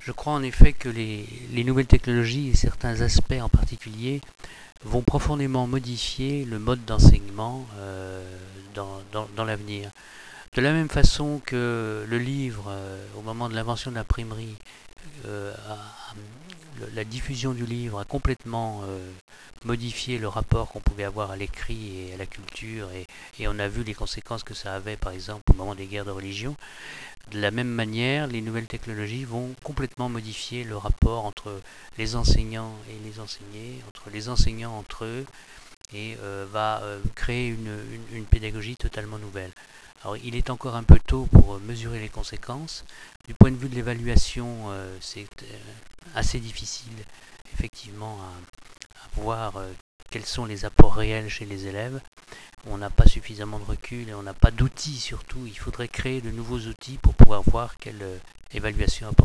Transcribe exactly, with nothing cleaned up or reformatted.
Je crois en effet que les, les nouvelles technologies et certains aspects en particulier vont profondément modifier le mode d'enseignement euh, dans, dans, dans l'avenir. De la même façon que le livre, euh, au moment de l'invention de l'imprimerie, euh, a- le- la diffusion du livre a complètement euh, modifié le rapport qu'on pouvait avoir à l'écrit et à la culture, et, et on a vu les conséquences que ça avait, par exemple, au moment des guerres de religion. De la même manière, les nouvelles technologies vont complètement modifier le rapport entre les enseignants et les enseignés, entre les enseignants entre eux, et euh, va euh, créer une, une, une pédagogie totalement nouvelle. Alors, il est encore un peu tôt pour mesurer les conséquences. Du point de vue de l'évaluation, euh, c'est euh, assez difficile, effectivement, à, à voir euh, quels sont les apports réels chez les élèves. On n'a pas suffisamment de recul et on n'a pas d'outils surtout. Il faudrait créer de nouveaux outils pour pouvoir voir quelle euh, évaluation apporter.